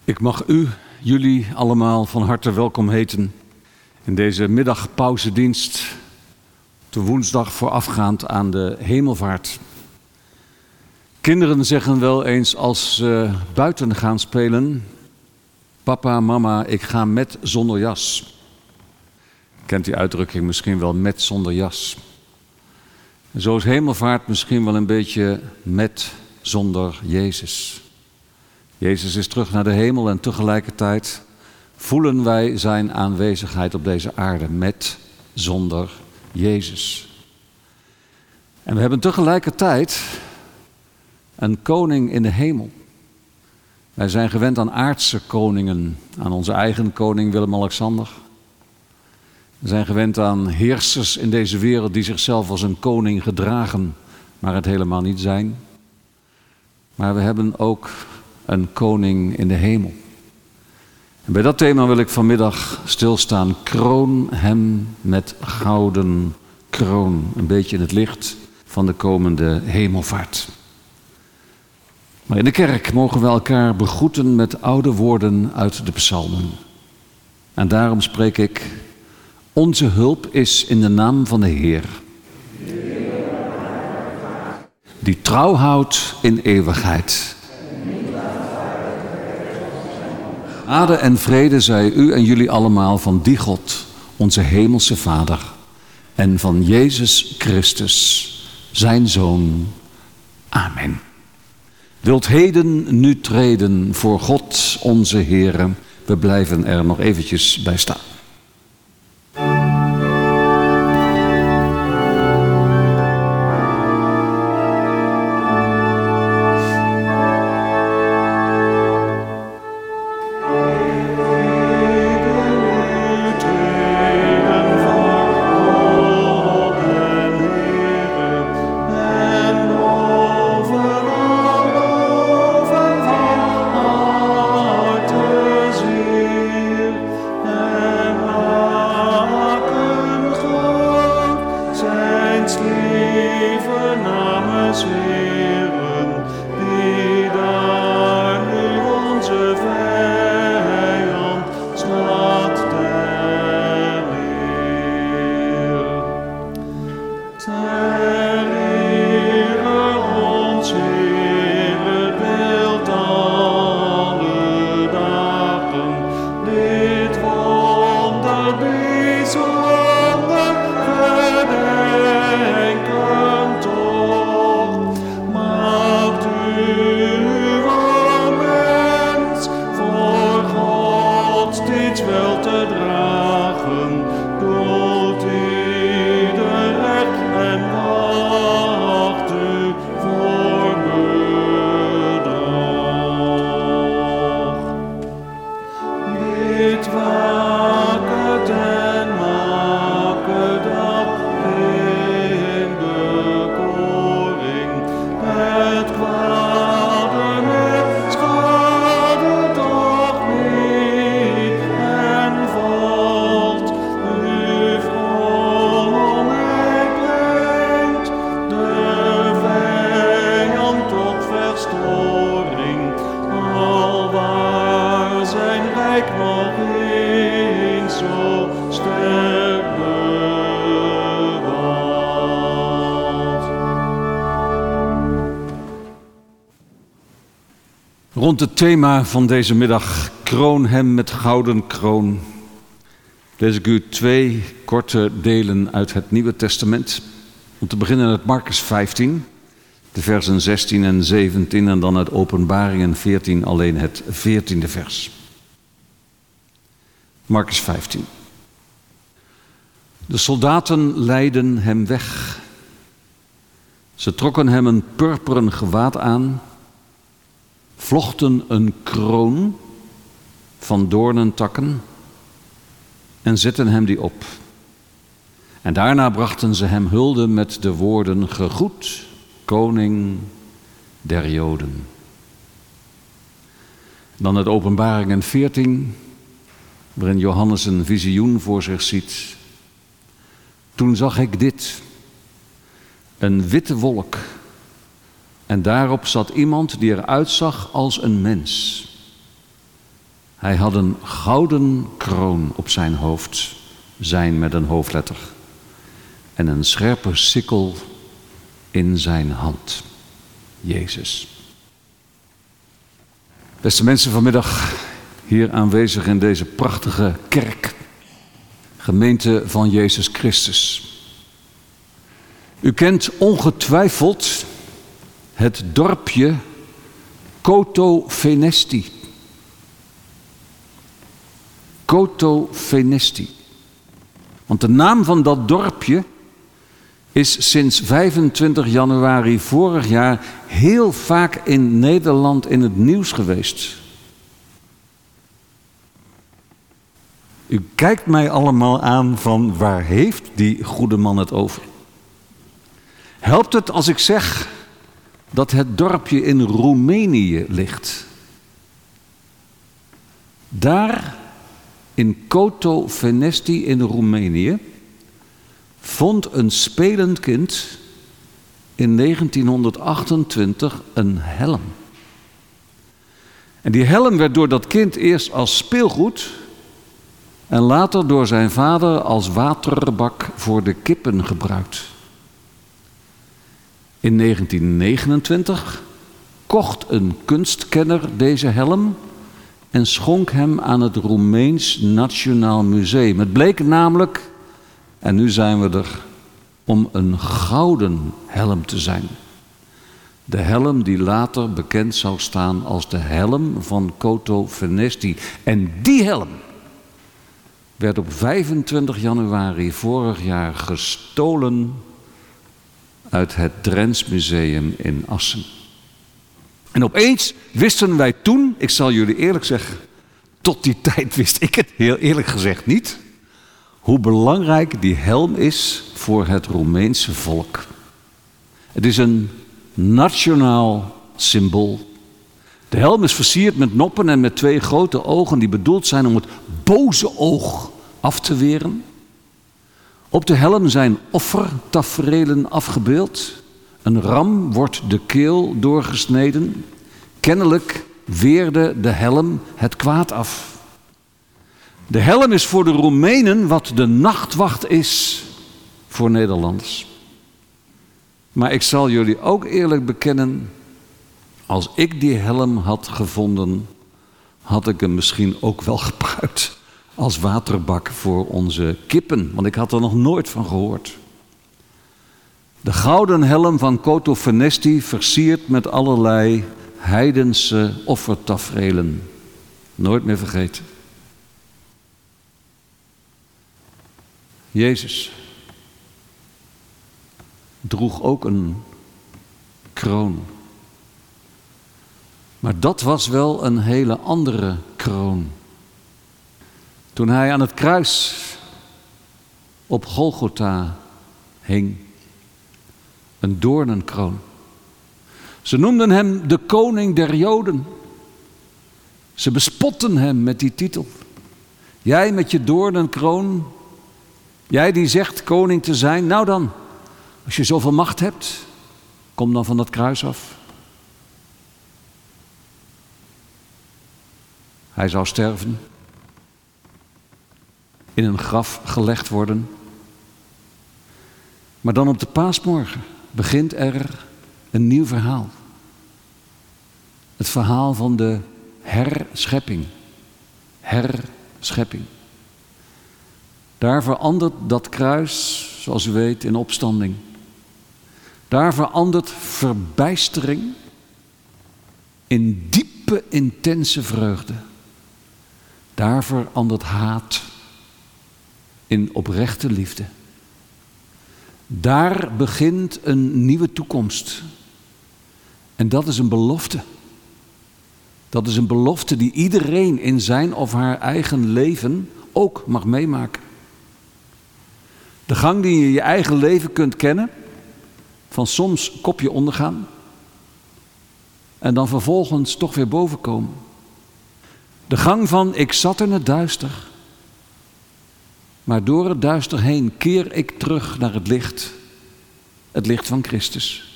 Ik mag jullie allemaal van harte welkom heten in deze middagpauzedienst, de woensdag voorafgaand aan de hemelvaart. Kinderen zeggen wel eens als ze buiten gaan spelen: papa, mama, ik ga met zonder jas. Kent die uitdrukking misschien wel, met zonder jas. En zo is hemelvaart misschien wel een beetje met zonder Jezus. Jezus is terug naar de hemel en tegelijkertijd voelen wij zijn aanwezigheid op deze aarde met zonder Jezus. En we hebben tegelijkertijd een koning in de hemel. Wij zijn gewend aan aardse koningen, aan onze eigen koning Willem-Alexander. We zijn gewend aan heersers in deze wereld die zichzelf als een koning gedragen, maar het helemaal niet zijn. Maar we hebben ook een koning in de hemel. En bij dat thema wil ik vanmiddag stilstaan. Kroon hem met gouden kroon. Een beetje in het licht van de komende hemelvaart. Maar in de kerk mogen we elkaar begroeten met oude woorden uit de psalmen. En daarom spreek ik: onze hulp is in de naam van de Heer, die trouw houdt in eeuwigheid. Ade en vrede zij u en jullie allemaal van die God, onze hemelse Vader, en van Jezus Christus, zijn Zoon. Amen. Wilt heden nu treden voor God onze Heere? We blijven er nog eventjes bij staan. Rond het thema van deze middag, kroon hem met gouden kroon, lees ik u 2 korte delen uit het Nieuwe Testament. Om te beginnen uit Markus 15, de versen 16 en 17 en dan uit Openbaringen 14, alleen het 14e vers. Markus 15. De soldaten leidden hem weg. Ze trokken hem een purperen gewaad aan, vlochten een kroon van doornentakken en zetten hem die op. En daarna brachten ze hem hulde met de woorden: gegroet, koning der Joden. Dan het Openbaringen 14, waarin Johannes een visioen voor zich ziet. Toen zag ik dit, een witte wolk, en daarop zat iemand die eruit zag als een mens. Hij had een gouden kroon op zijn hoofd, zijn met een hoofdletter, en een scherpe sikkel in zijn hand. Jezus. Beste mensen, vanmiddag hier aanwezig in deze prachtige kerk, gemeente van Jezus Christus. U kent ongetwijfeld het dorpje Coto Venesti. Coto Venesti. Want de naam van dat dorpje is sinds 25 januari vorig jaar heel vaak in Nederland in het nieuws geweest. U kijkt mij allemaal aan van waar heeft die goede man het over? Helpt het als ik zeg dat het dorpje in Roemenië ligt? Daar in Coto Venesti in Roemenië vond een spelend kind in 1928 een helm. En die helm werd door dat kind eerst als speelgoed en later door zijn vader als waterbak voor de kippen gebruikt. In 1929 kocht een kunstkenner deze helm en schonk hem aan het Roemeens Nationaal Museum. Het bleek namelijk, en nu zijn we er, om een gouden helm te zijn. De helm die later bekend zou staan als de helm van Coto Venesti. En die helm werd op 25 januari vorig jaar gestolen uit het Drents Museum in Assen. En opeens wisten wij toen, ik zal jullie eerlijk zeggen, tot die tijd wist ik het heel eerlijk gezegd niet, hoe belangrijk die helm is voor het Roemeense volk. Het is een nationaal symbool. De helm is versierd met noppen en met 2 grote ogen die bedoeld zijn om het boze oog af te weren. Op de helm zijn offertaferelen afgebeeld. Een ram wordt de keel doorgesneden. Kennelijk weerde de helm het kwaad af. De helm is voor de Roemenen wat de nachtwacht is voor Nederlanders. Maar ik zal jullie ook eerlijk bekennen, als ik die helm had gevonden, had ik hem misschien ook wel gebruikt als waterbak voor onze kippen, want ik had er nog nooit van gehoord. De gouden helm van Coto Venesti versierd met allerlei heidense offertaferelen. Nooit meer vergeten. Jezus droeg ook een kroon. Maar dat was wel een hele andere kroon. Toen hij aan het kruis op Golgotha hing. Een doornenkroon. Ze noemden hem de koning der Joden. Ze bespotten hem met die titel. Jij met je doornenkroon, jij die zegt koning te zijn, nou dan, als je zoveel macht hebt, kom dan van dat kruis af. Hij zou sterven, in een graf gelegd worden. Maar dan op de paasmorgen begint er een nieuw verhaal. Het verhaal van de herschepping. Herschepping. Daar verandert dat kruis, zoals u weet, in opstanding. Daar verandert verbijstering in diepe, intense vreugde. Daar verandert haat in oprechte liefde. Daar begint een nieuwe toekomst. En dat is een belofte. Dat is een belofte die iedereen in zijn of haar eigen leven ook mag meemaken. De gang die je in je eigen leven kunt kennen, van soms kopje ondergaan en dan vervolgens toch weer bovenkomen. De gang van ik zat in het duister, maar door het duister heen keer ik terug naar het licht van Christus.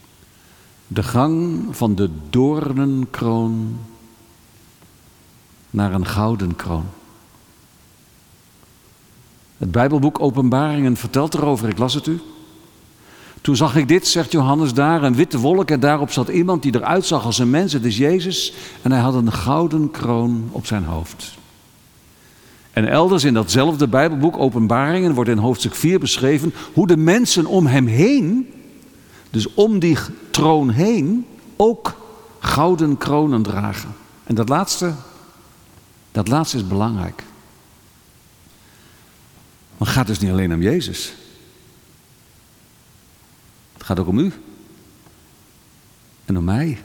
De gang van de doornenkroon naar een gouden kroon. Het Bijbelboek Openbaringen vertelt erover, ik las het u. Toen zag ik dit, zegt Johannes, daar een witte wolk en daarop zat iemand die eruit zag als een mens, het is Jezus, en hij had een gouden kroon op zijn hoofd. En elders in datzelfde Bijbelboek Openbaringen wordt in hoofdstuk 4 beschreven hoe de mensen om hem heen, dus om die troon heen, ook gouden kronen dragen. En dat laatste is belangrijk. Maar het gaat dus niet alleen om Jezus. Het gaat ook om u. En om mij.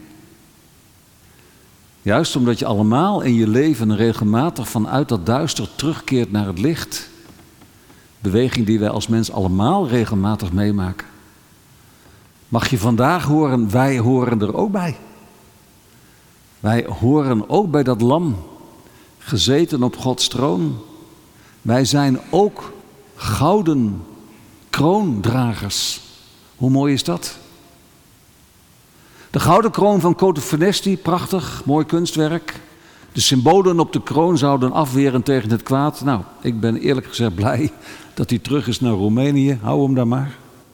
Juist omdat je allemaal in je leven regelmatig vanuit dat duister terugkeert naar het licht. Beweging die wij als mens allemaal regelmatig meemaken. Mag je vandaag horen, wij horen er ook bij. Wij horen ook bij dat lam, gezeten op Gods troon. Wij zijn ook gouden kroondragers. Hoe mooi is dat? De gouden kroon van Cotofanesti, prachtig, mooi kunstwerk. De symbolen op de kroon zouden afweren tegen het kwaad. Nou, ik ben eerlijk gezegd blij dat hij terug is naar Roemenië. Hou hem daar maar.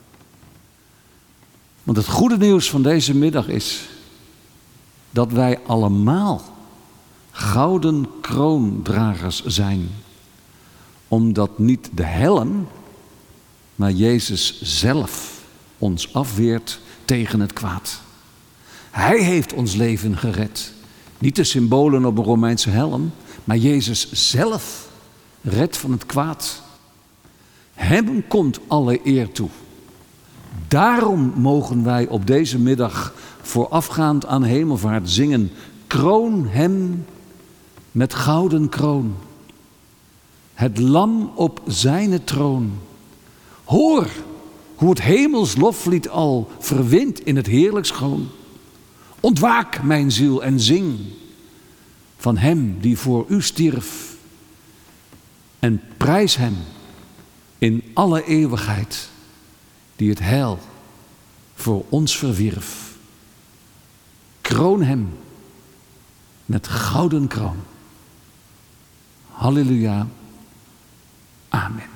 Want het goede nieuws van deze middag is dat wij allemaal gouden kroondragers zijn. Omdat niet de helm, maar Jezus zelf ons afweert tegen het kwaad. Hij heeft ons leven gered. Niet de symbolen op een Romeinse helm, maar Jezus zelf redt van het kwaad. Hem komt alle eer toe. Daarom mogen wij op deze middag voorafgaand aan hemelvaart zingen: kroon hem met gouden kroon. Het lam op zijne troon. Hoor hoe het hemels loflied al verwindt in het heerlijk schoon. Ontwaak mijn ziel en zing van hem die voor u stierf. En prijs hem in alle eeuwigheid die het heil voor ons verwierf. Kroon hem met gouden kroon. Halleluja. Amen.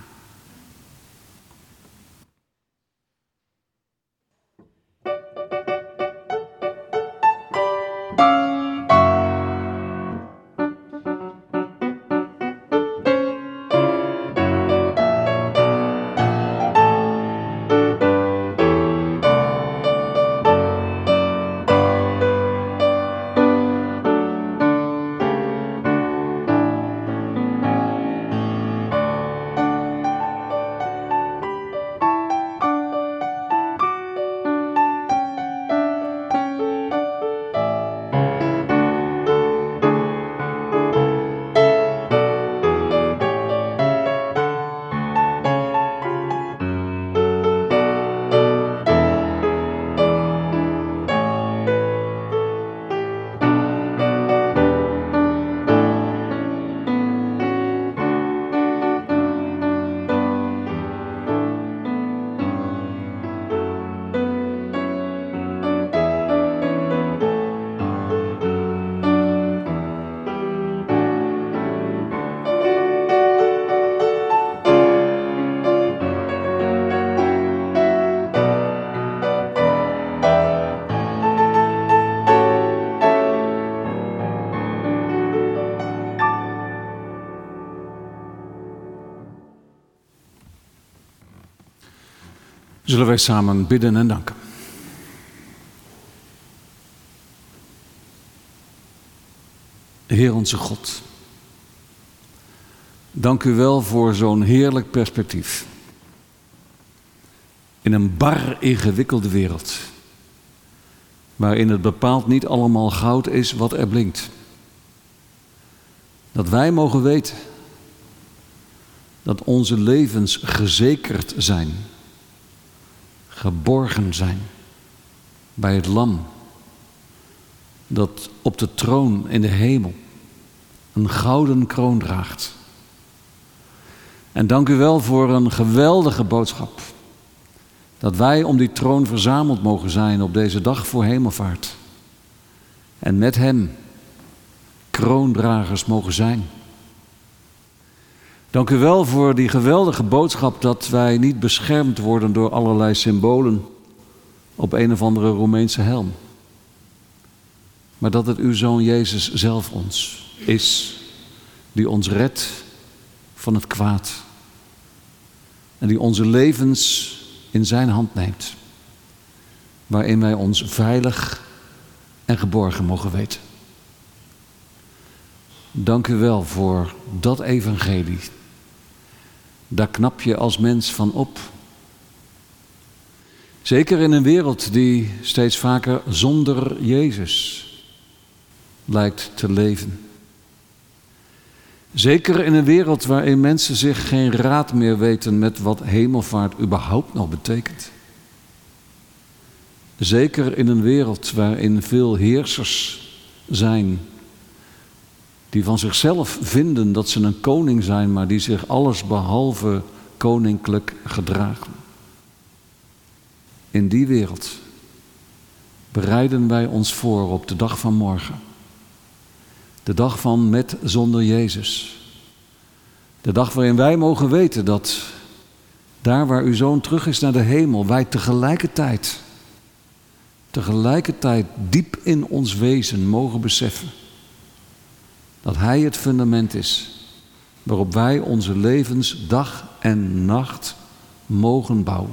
Zullen wij samen bidden en danken. Heer onze God, dank u wel voor zo'n heerlijk perspectief. In een bar ingewikkelde wereld, waarin het bepaald niet allemaal goud is wat er blinkt. Dat wij mogen weten dat onze levens gezekerd zijn, geborgen zijn bij het lam dat op de troon in de hemel een gouden kroon draagt. En dank u wel voor een geweldige boodschap, dat wij om die troon verzameld mogen zijn op deze dag voor hemelvaart. En met hem kroondragers mogen zijn. Dank u wel voor die geweldige boodschap dat wij niet beschermd worden door allerlei symbolen op een of andere Roemeense helm. Maar dat het uw Zoon Jezus zelf ons is, die ons redt van het kwaad. En die onze levens in zijn hand neemt. Waarin wij ons veilig en geborgen mogen weten. Dank u wel voor dat evangelie. Daar knap je als mens van op. Zeker in een wereld die steeds vaker zonder Jezus lijkt te leven. Zeker in een wereld waarin mensen zich geen raad meer weten met wat hemelvaart überhaupt nog betekent. Zeker in een wereld waarin veel heersers zijn die van zichzelf vinden dat ze een koning zijn, maar die zich allesbehalve koninklijk gedragen. In die wereld bereiden wij ons voor op de dag van morgen. De dag van met zonder Jezus. De dag waarin wij mogen weten dat daar waar uw Zoon terug is naar de hemel, wij tegelijkertijd diep in ons wezen mogen beseffen dat Hij het fundament is waarop wij onze levens dag en nacht mogen bouwen.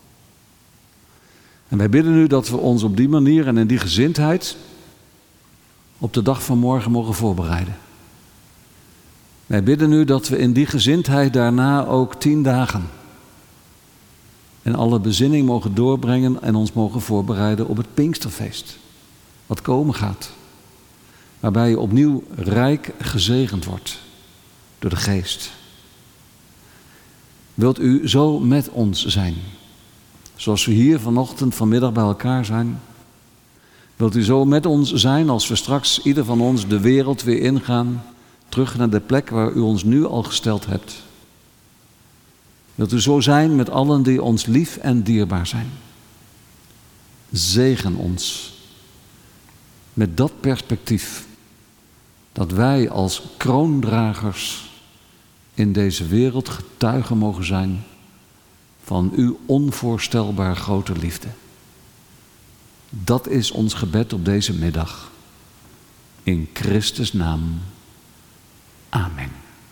En wij bidden u dat we ons op die manier en in die gezindheid op de dag van morgen mogen voorbereiden. Wij bidden u dat we in die gezindheid daarna ook 10 dagen en alle bezinning mogen doorbrengen en ons mogen voorbereiden op het Pinksterfeest, wat komen gaat. Waarbij je opnieuw rijk gezegend wordt door de Geest. Wilt u zo met ons zijn? Zoals we hier vanmiddag bij elkaar zijn. Wilt u zo met ons zijn als we straks ieder van ons de wereld weer ingaan. Terug naar de plek waar u ons nu al gesteld hebt. Wilt u zo zijn met allen die ons lief en dierbaar zijn. Zegen ons met dat perspectief. Dat wij als kroondragers in deze wereld getuigen mogen zijn van uw onvoorstelbaar grote liefde. Dat is ons gebed op deze middag. In Christus' naam. Amen.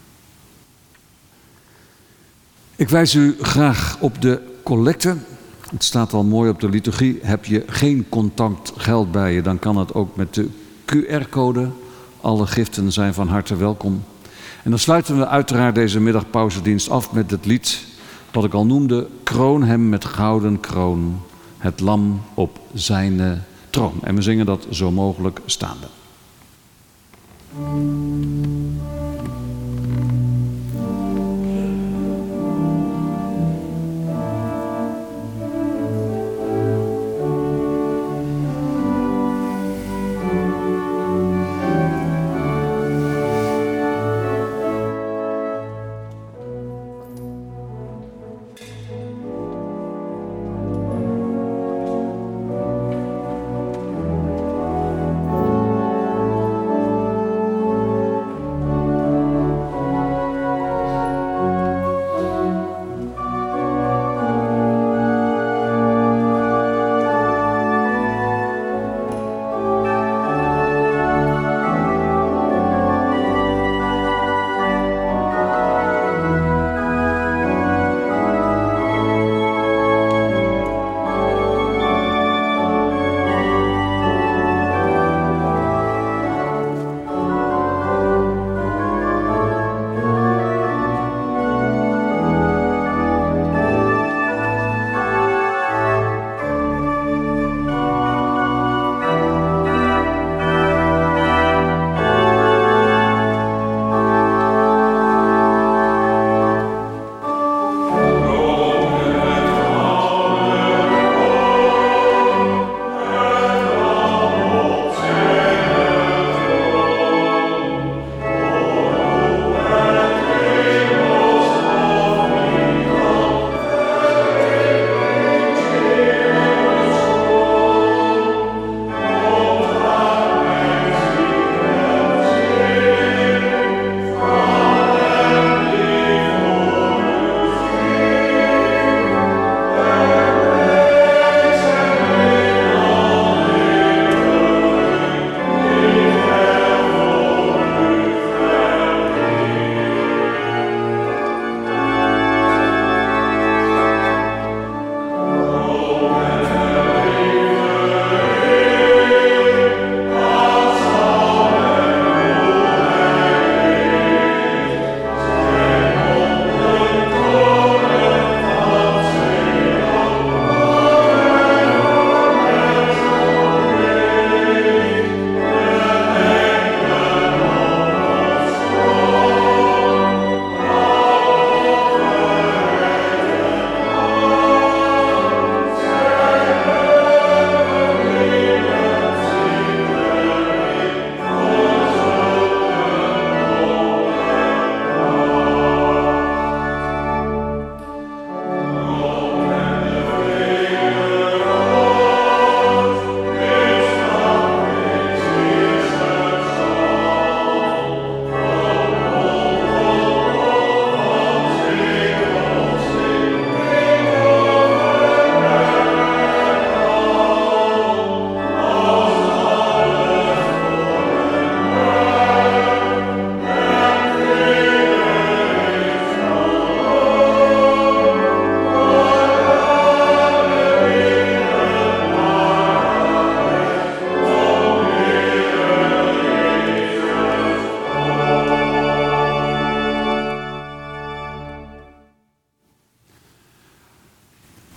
Ik wijs u graag op de collecte. Het staat al mooi op de liturgie. Heb je geen contant geld bij je, dan kan het ook met de QR-code. Alle giften zijn van harte welkom. En dan sluiten we uiteraard deze middagpauzedienst af met het lied wat ik al noemde. Kroon hem met gouden kroon, het lam op zijn troon. En we zingen dat zo mogelijk staande.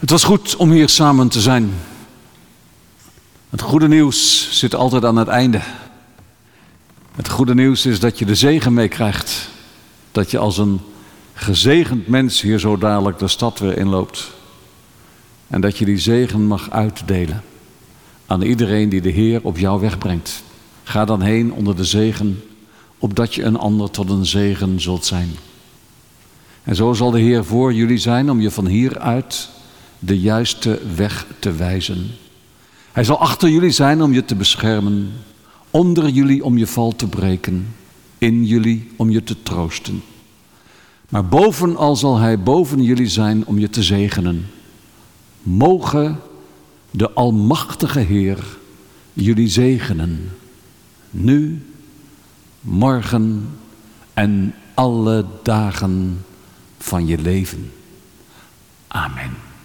Het was goed om hier samen te zijn. Het goede nieuws zit altijd aan het einde. Het goede nieuws is dat je de zegen meekrijgt. Dat je als een gezegend mens hier zo dadelijk de stad weer inloopt. En dat je die zegen mag uitdelen aan iedereen die de Heer op jou wegbrengt. Ga dan heen onder de zegen, opdat je een ander tot een zegen zult zijn. En zo zal de Heer voor jullie zijn om je van hieruit de juiste weg te wijzen. Hij zal achter jullie zijn om je te beschermen, onder jullie om je val te breken, in jullie om je te troosten. Maar bovenal zal hij boven jullie zijn om je te zegenen. Mogen de Almachtige Heer jullie zegenen, nu, morgen en alle dagen van je leven. Amen.